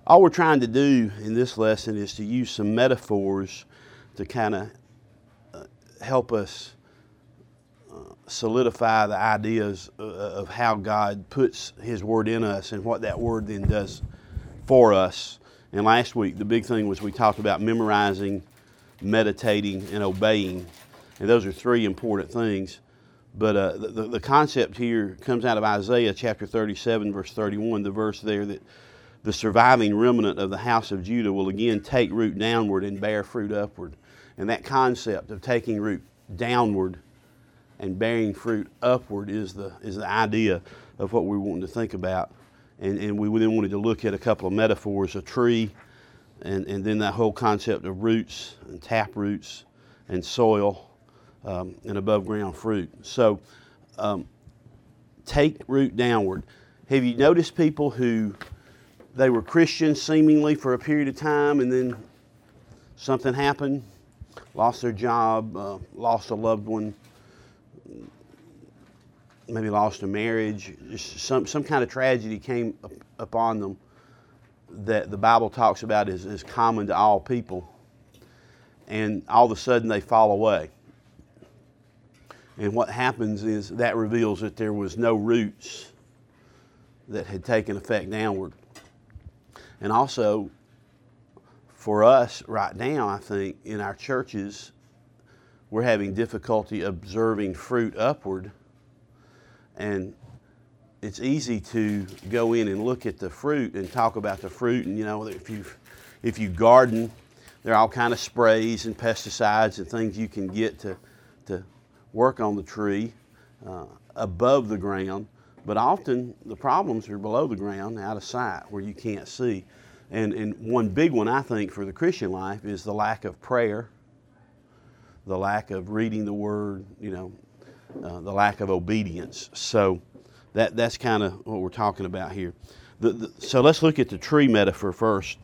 All we're trying to do in this lesson is to use some metaphors to kind of help us solidify the ideas of how God puts His Word in us and what that Word then does for us. And last week, the big thing was we talked about memorizing, meditating, and obeying. And those are three important things. But the concept here comes out of Isaiah chapter 37, verse 31, the verse there that the surviving remnant of the house of Judah will again take root downward and bear fruit upward. And that concept of taking root downward and bearing fruit upward is the idea of what we want to think about. And we then wanted to look at a couple of metaphors, a tree, and then that whole concept of roots and tap roots and soil and above ground fruit. So take root downward. Have you noticed people who they were Christians seemingly for a period of time and then something happened, lost their job, lost a loved one, maybe lost a marriage, just some kind of tragedy came upon them that the Bible talks about is common to all people, and all of a sudden they fall away. And what happens is that reveals that there was no roots that had taken effect downward. And also, for us right now, I think, in our churches, we're having difficulty observing fruit upward. And it's easy to go in and look at the fruit and talk about the fruit. And, you know, if you garden, there are all kind of sprays and pesticides and things you can get to work on the tree above the ground. But often the problems are below the ground, out of sight, where you can't see. And one big one, I think, for the Christian life is the lack of prayer, the lack of reading the Word, the lack of obedience. So that's kind of what we're talking about here. So let's look at the tree metaphor first.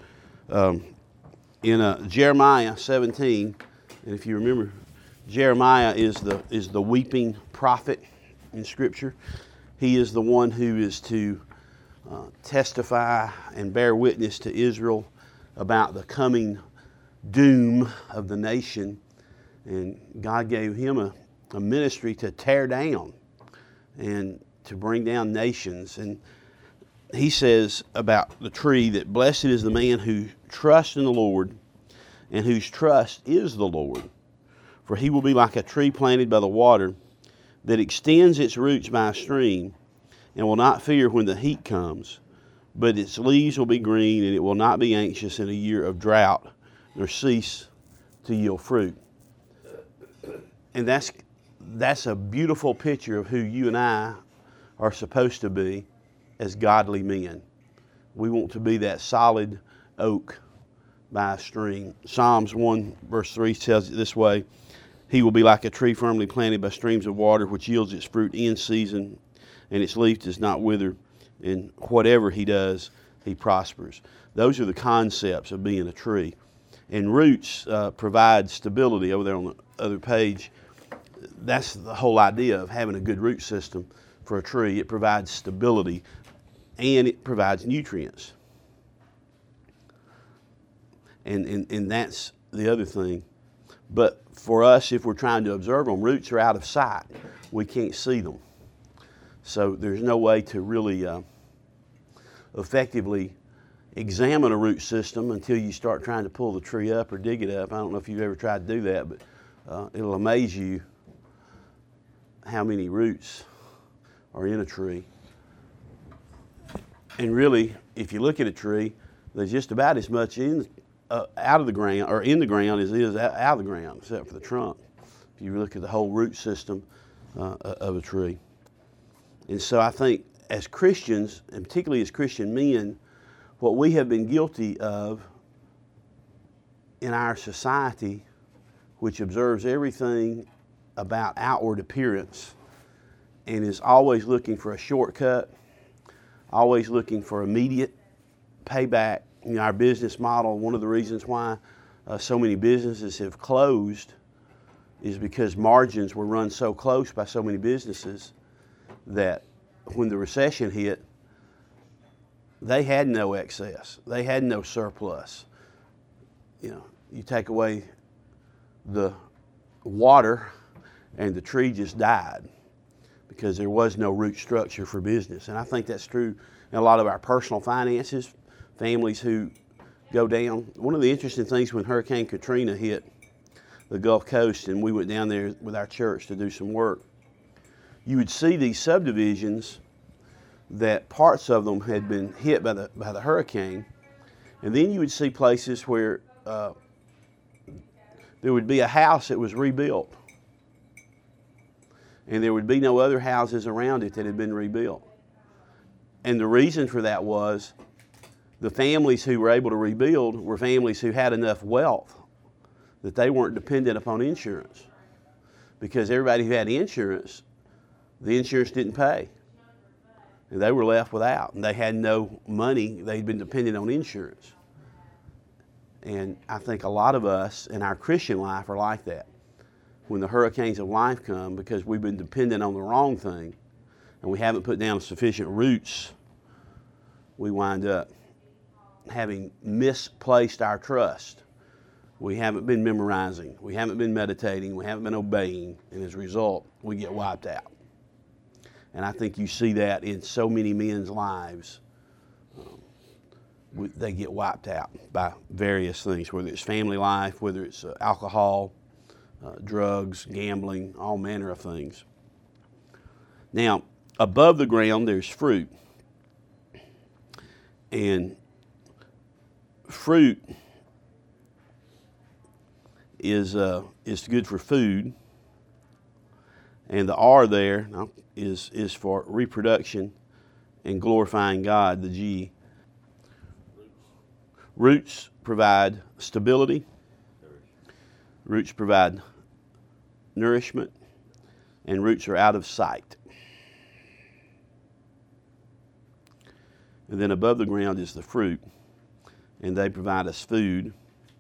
In Jeremiah 17, and if you remember, Jeremiah is the weeping prophet in Scripture. He is the one who is to testify and bear witness to Israel about the coming doom of the nation. And God gave him a ministry to tear down and to bring down nations. And he says about the tree that blessed is the man who trusts in the Lord and whose trust is the Lord. For he will be like a tree planted by the water that extends its roots by a stream and will not fear when the heat comes, but its leaves will be green, and it will not be anxious in a year of drought, nor cease to yield fruit. And that's a beautiful picture of who you and I are supposed to be as godly men. We want to be that solid oak by a stream. Psalms 1 verse 3 tells it this way: he will be like a tree firmly planted by streams of water, which yields its fruit in season, and its leaf does not wither, and whatever he does, he prospers. Those are the concepts of being a tree. And roots provide stability. Over there on the other page, that's the whole idea of having a good root system for a tree. It provides stability, and it provides nutrients. And that's the other thing. But for us, if we're trying to observe them, roots are out of sight. We can't see them. So there's no way to really effectively examine a root system until you start trying to pull the tree up or dig it up. I don't know if you've ever tried to do that, but it'll amaze you how many roots are in a tree. And really, if you look at a tree, there's just about as much out of the ground or in the ground as is out of the ground, except for the trunk. If you look at the whole root system of a tree. And so I think as Christians, and particularly as Christian men, what we have been guilty of in our society, which observes everything about outward appearance and is always looking for a shortcut, always looking for immediate payback. Our business model, one of the reasons why so many businesses have closed is because margins were run so close by so many businesses that when the recession hit, they had no excess. They had no surplus. You take away the water and the tree just died because there was no root structure for business. And I think that's true in a lot of our personal finances, families who go down. One of the interesting things when Hurricane Katrina hit the Gulf Coast and we went down there with our church to do some work, you would see these subdivisions that parts of them had been hit by the hurricane, and then you would see places where there would be a house that was rebuilt, and there would be no other houses around it that had been rebuilt. And the reason for that was the families who were able to rebuild were families who had enough wealth that they weren't dependent upon insurance, because everybody who had insurance, the insurance didn't pay. And they were left without, and they had no money. They'd been dependent on insurance. And I think a lot of us in our Christian life are like that. When the hurricanes of life come, because we've been dependent on the wrong thing, and we haven't put down sufficient roots, we wind up having misplaced our trust. We haven't been memorizing. We haven't been meditating. We haven't been obeying. And as a result, we get wiped out. And I think you see that in so many men's lives. They get wiped out by various things, whether it's family life, whether it's alcohol, drugs, gambling, all manner of things. Now, above the ground, there's fruit. And fruit is good for food. And the R there is for reproduction and glorifying God, the G. Roots provide stability. Roots provide nourishment. And roots are out of sight. And then above the ground is the fruit. And they provide us food,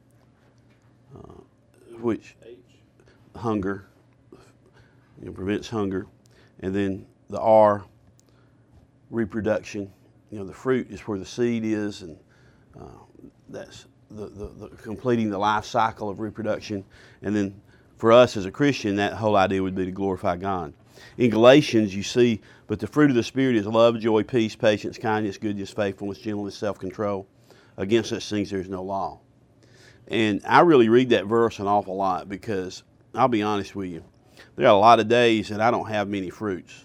which hunger, prevents hunger. And then the R, reproduction. The fruit is where the seed is, and that's the completing the life cycle of reproduction. And then for us as a Christian, that whole idea would be to glorify God. In Galatians, you see, but the fruit of the Spirit is love, joy, peace, patience, kindness, goodness, faithfulness, gentleness, self-control. Against such things there is no law. And I really read that verse an awful lot because, I'll be honest with you, there are a lot of days that I don't have many fruits.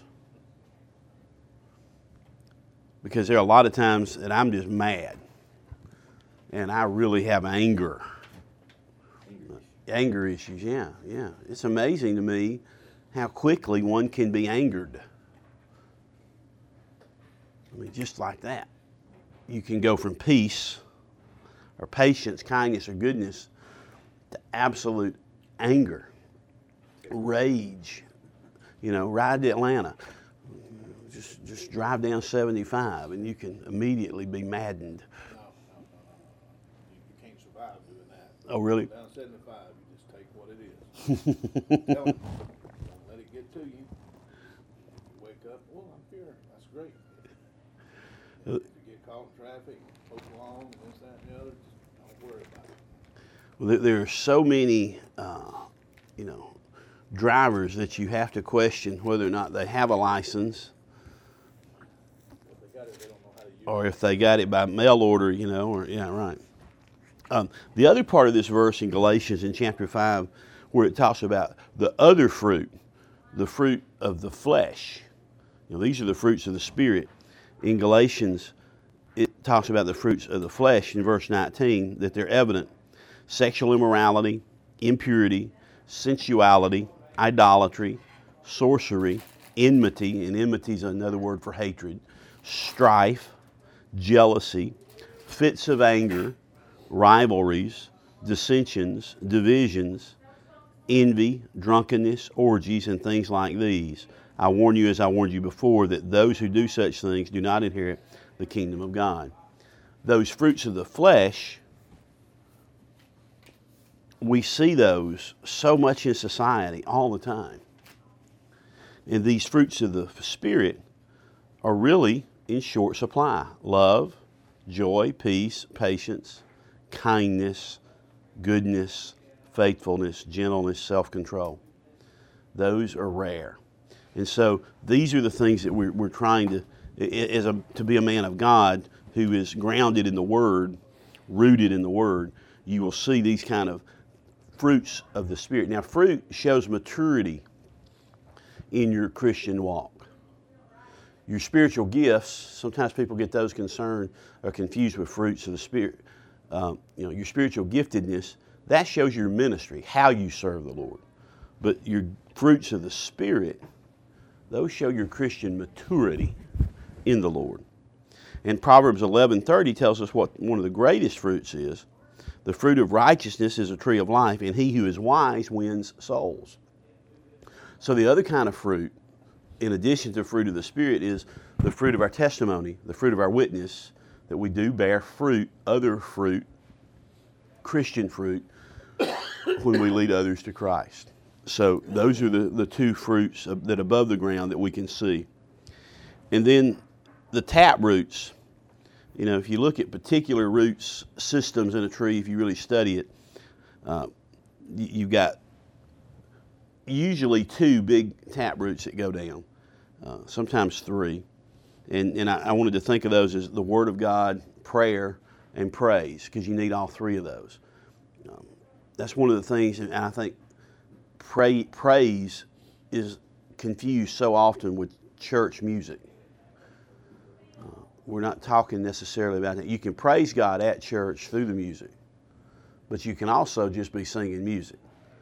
Because there are a lot of times that I'm just mad. And I really have anger. Anger issues, yeah. It's amazing to me how quickly one can be angered. I mean, just like that. You can go from peace or patience, kindness, or goodness to absolute anger, rage. Ride to Atlanta. Just drive down 75 and you can immediately be maddened. No. You can't survive doing that. Oh, really? Down 75, you just take what it is. Don't let it get to you. You wake up, well, I'm here. That's great. You get caught in traffic, poke along, and this, that, and the other, just don't worry about it. Well, there are so many, drivers that you have to question whether or not they have a license. If they got it, they don't know how to use it. Or if they got it by mail order, right. The other part of this verse in Galatians in chapter 5, where it talks about the other fruit, the fruit of the flesh. These are the fruits of the Spirit. In Galatians, it talks about the fruits of the flesh in verse 19, that they're evident. Sexual immorality, impurity, sensuality, idolatry, sorcery, enmity, and enmity is another word for hatred, strife, jealousy, fits of anger, rivalries, dissensions, divisions, envy, drunkenness, orgies, and things like these. I warn you, as I warned you before, that those who do such things do not inherit the kingdom of God. Those fruits of the flesh, we see those so much in society all the time. And these fruits of the Spirit are really in short supply. Love, joy, peace, patience, kindness, goodness, faithfulness, gentleness, self-control. Those are rare. And so these are the things that we're trying to be a man of God who is grounded in the Word, rooted in the Word. You will see these kind of fruits of the Spirit. Now, fruit shows maturity in your Christian walk. Your spiritual gifts, sometimes people get those concerned or confused with fruits of the Spirit. Your spiritual giftedness, that shows your ministry, how you serve the Lord. But your fruits of the Spirit, those show your Christian maturity in the Lord. And Proverbs 11:30 tells us what one of the greatest fruits is. The fruit of righteousness is a tree of life, and he who is wise wins souls. So the other kind of fruit, in addition to the fruit of the Spirit, is the fruit of our testimony, the fruit of our witness, that we do bear fruit, other fruit, Christian fruit, when we lead others to Christ. So those are the two fruits that above the ground that we can see. And then the tap roots. If you look at particular roots systems in a tree, if you really study it, you've got usually two big tap roots that go down, sometimes three. And I wanted to think of those as the Word of God, prayer, and praise, because you need all three of those. That's one of the things, and I think praise is confused so often with church music. We're not talking necessarily about that. You can praise God at church through the music, but you can also just be singing music.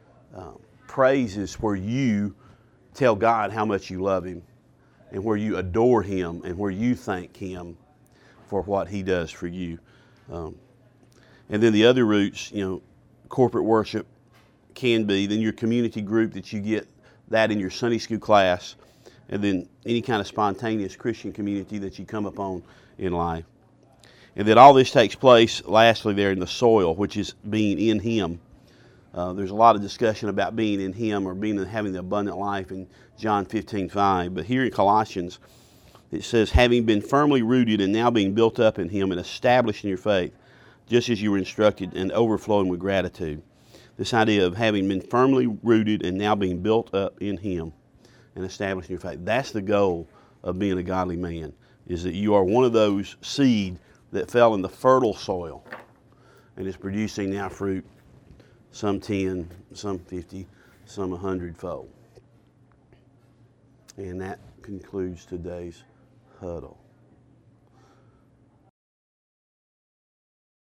Praise is where you tell God how much you love Him, and where you adore Him, and where you thank Him for what He does for you. And then the other roots, corporate worship can be, then your community group that you get that in your Sunday school class, and then any kind of spontaneous Christian community that you come upon in life. And then all this takes place, lastly, there in the soil, which is being in Him. There's a lot of discussion about being in Him or having the abundant life in John 15:5. But here in Colossians, it says, having been firmly rooted and now being built up in Him and established in your faith, just as you were instructed, and overflowing with gratitude. This idea of having been firmly rooted and now being built up in Him and established in your faith. That's the goal of being a godly man, is that you are one of those seed that fell in the fertile soil and is producing now fruit, some 10, some 50, some 100-fold. And that concludes today's huddle.